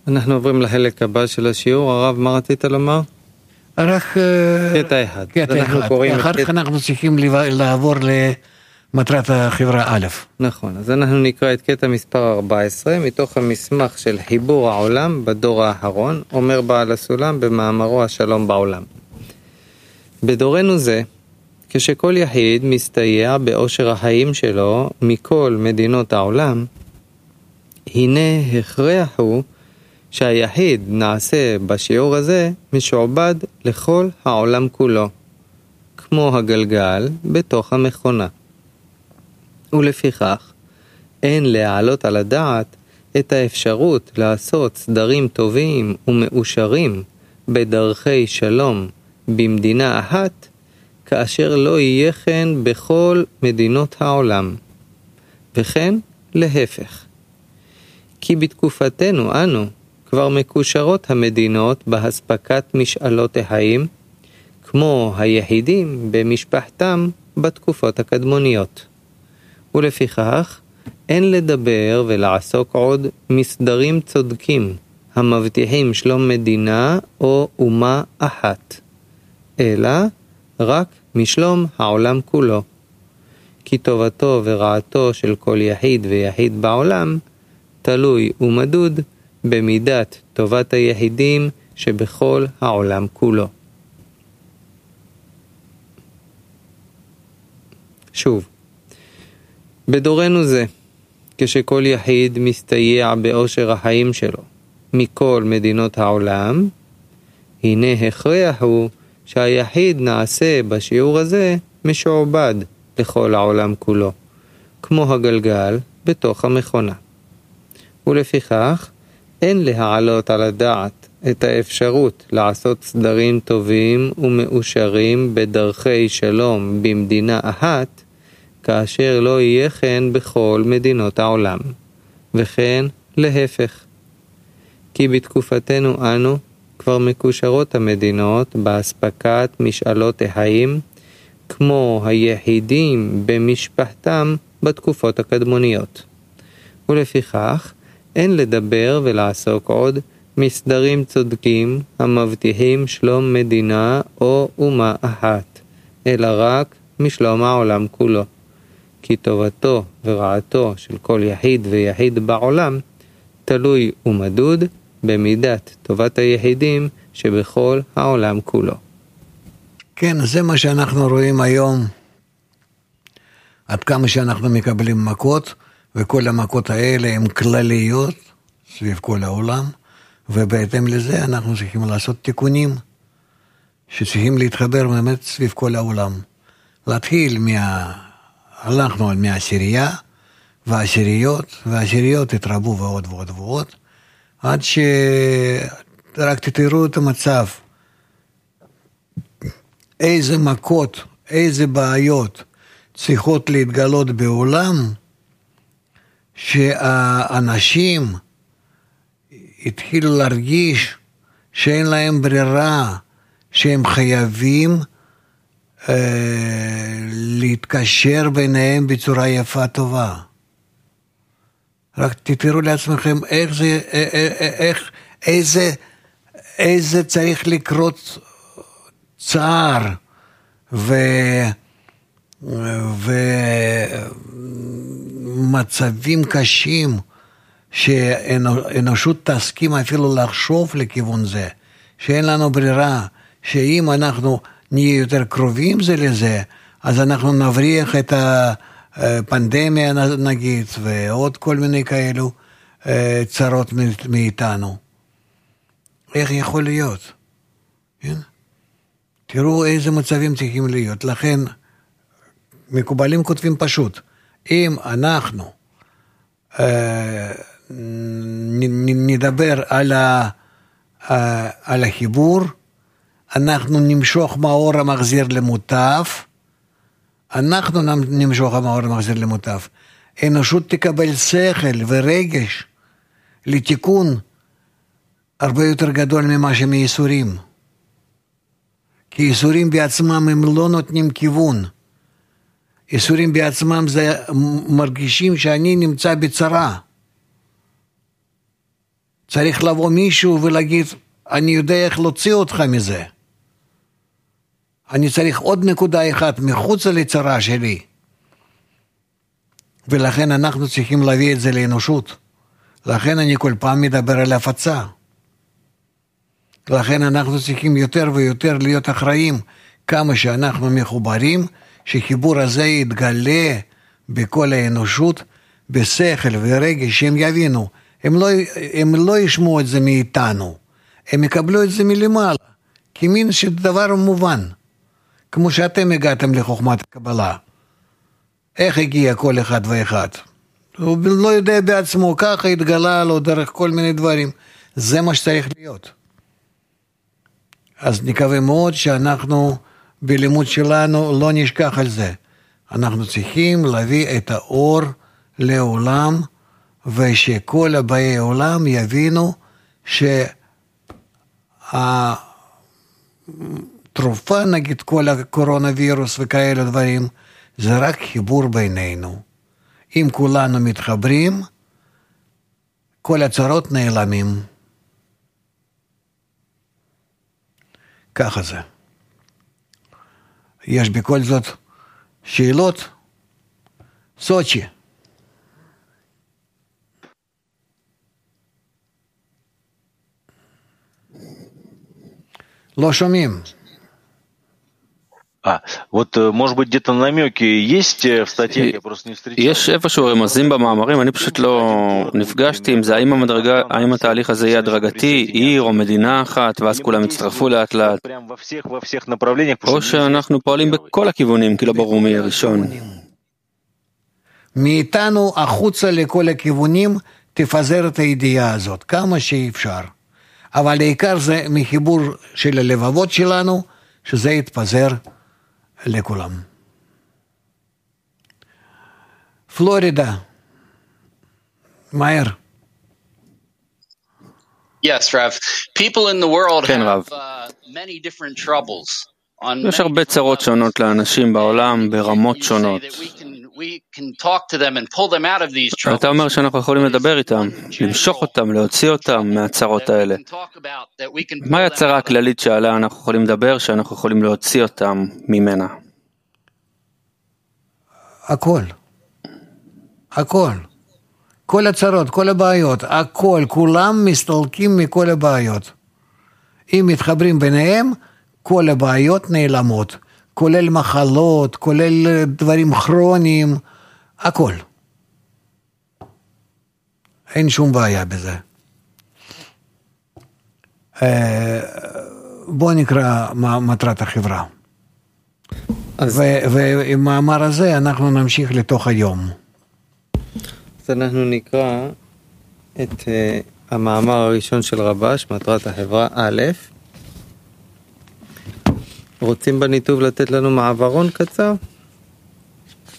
אנחנו עוברים לחלק הבא של השיעור. הרב, מה רצית לומר? רק קטע אחד. קטע אחד. אחר כך אנחנו צריכים לעבור למטרת החברה א'. נכון, אז אנחנו נקרא את קטע מספר 14 מתוך המסמך של חיבור העולם בדור האחרון, אומר בעל הסולם במאמרו השלום בעולם. בדורנו זה, כשכל יחיד מסתייע באושר החיים שלו מכל מדינות העולם, הנה הכרח הוא שהיחיד נעשה בשיעור הזה משועבד לכל העולם כולו, כמו הגלגל בתוך המכונה. ולפיכך, אין להעלות על הדעת את האפשרות לעשות סדרים טובים ומאושרים בדרכי שלום במדינה אחת, כאשר לא יהיה כן בכל מדינות העולם, וכן להפך. כי בתקופתנו אנו כבר מקושרות המדינות בהספקת משאלות החיים, כמו היחידים במשפחתם בתקופות הקדמוניות. ולפיכך, אין לדבר ולעסוק עוד מסדרים צודקים המבטיחים שלום מדינה או אומה אחת, אלא רק משלום העולם כולו. כי טובתו ורעתו של כל יחיד ויחיד בעולם תלוי ומדוד במידת טובת היחידים שבכל העולם כולו. שוב, בדורנו זה, כשכל יחיד מסתייע באושר החיים שלו מכל מדינות העולם, הנה הכרח הוא שהיחיד נעשה בשיעור הזה משועבד לכל העולם כולו, כמו הגלגל בתוך המכונה. ולפיכך, אין להעלות על הדעת את האפשרות לעשות סדרים טובים ומאושרים בדרכי שלום במדינה אחת, כאשר לא יהיה כן בכל מדינות העולם, וכן להפך. כי בתקופתנו אנו כבר מקושרות המדינות בהספקת משאלות החיים, כמו היחידים במשפחתם בתקופות הקדמוניות. ולפיכך, אין לדבר ולעסוק עוד מסדרים צודקים המבטיחים שלום מדינה או אומה אחת, אלא רק משלום העולם כולו. כי טובתו ורעתו של כל יחיד ויחיד בעולם תלוי ומדוד במידת טובת היחידים שבכל העולם כולו. כן, זה מה שאנחנו רואים היום, עד כמה שאנחנו מקבלים מכות, וכל המכות האלה הן כלליות סביב כל העולם, ובהתאם לזה אנחנו צריכים לעשות תיקונים שצריכים להתחבר באמת סביב כל העולם. להתחיל הלכנו מהעשירייה והעשיריות התרבו ועוד ועוד ועוד, עד שרק תתארו את המצב, איזה מכות, איזה בעיות צריכות להתגלות בעולם, שהאנשים התחילו להרגיש שאין להם ברירה, שהם חייבים להתקשר ביניהם בצורה יפה טובה. רק תתארו לעצמכם איזה צריך לקרות צער ומצבים קשים שאנושות תסכים אפילו לחשוב לכיוון זה, שאין לנו ברירה, שאם אנחנו נהיה יותר קרובים זה לזה, אז אנחנו נבריח את הפנדמיה נגיד, ועוד כל מיני כאלו צרות מאיתנו. איך יכול להיות? כן? תראו איזה מצבים צריכים להיות. לכן מקובלים כותבים פשוט, אם אנחנו נדבר על החיבור, אנחנו נמשוך מאור המחזיר למוטב, אנושות תקבל שכל ורגש לתיקון הרבה יותר גדול ממה שמייסורים. כי ייסורים בעצמם הם לא נותנים כיוון. ייסורים בעצמם זה מרגישים שאני נמצא בצרה. צריך לבוא מישהו ולהגיד, אני יודע איך להוציא אותך מזה. אני צריך עוד נקודה אחת מחוץ ליצרה שלי. ולכן אנחנו צריכים להביא את זה לאנושות. לכן אני כל פעם מדבר על הפצה. לכן אנחנו צריכים יותר ויותר להיות אחראים, כמה שאנחנו מחוברים, שחיבור הזה יתגלה בכל האנושות, בשכל ורגש, שהם יבינו. הם לא ישמעו את זה מאיתנו, הם יקבלו את זה מלמעלה, כמין שדבר מובן, כמו שאתם הגעתם לחוכמת הקבלה. איך הגיע כל אחד ואחד? הוא לא יודע בעצמו, ככה התגלה לו דרך כל מיני דברים. זה מה שצריך להיות. אז נקווה מאוד שאנחנו בלימוד שלנו לא נשכח על זה. אנחנו צריכים להביא את האור לעולם, ושכל הבאי העולם יבינו שהתרופה נגד כל הקורונה וירוס וכאלה דברים, זה רק חיבור בינינו. אם כולנו מתחברים, כל הצרות נעלמים. ככה זה. יש בכל זאת שאלות? סוצ'י. לא שומעים. Вот, может быть, где-то намеки есть в статье, я просто не встречал. יש איפשהו רמזים במאמרים, אני פשוט לא נפגשתי עם זה, האם התהליך הזה יהיה הדרגתי, עיר או מדינה אחת, ואז כולם יצטרפו לאט לאט, או שאנחנו פועלים בכל הכיוונים, כי לא ברור מי הראשון. מאיתנו החוצה לכל הכיוונים תפזר את הידיעה הזאת, כמה שאפשר. אבל העיקר זה מחיבור של הלבבות שלנו, שזה יתפזר לכולם. פלורידה, מהר. Yes, Rav. People in the world כן, רב. have many different troubles. יש הרבה צרות שונות לאנשים בעולם ברמות שונות. אתה אומר שאנחנו יכולים לדבר איתם, למשוך אותם, להוציא אותם מהצרות האלה. מהי הצרה הכללית שעליה אנחנו יכולים לדבר, שאנחנו יכולים להוציא אותם ממנה? הכל. הכל. כל הצרות, כל הבעיות, הכל, כולם מסתלקים מכל הבעיות. אם מתחברים ביניהם, כל הבעיות נעלמות, כולל מחלות, כולל דברים כרוניים, הכל. אין שום בעיה בזה. בוא נקרא מטרת החברה. ועם המאמר הזה אנחנו נמשיך לתוך היום. אז אנחנו נקרא את המאמר הראשון של רבש, מטרת החברה א'. רוצים בניתוב לתת לנו מעברון קצר?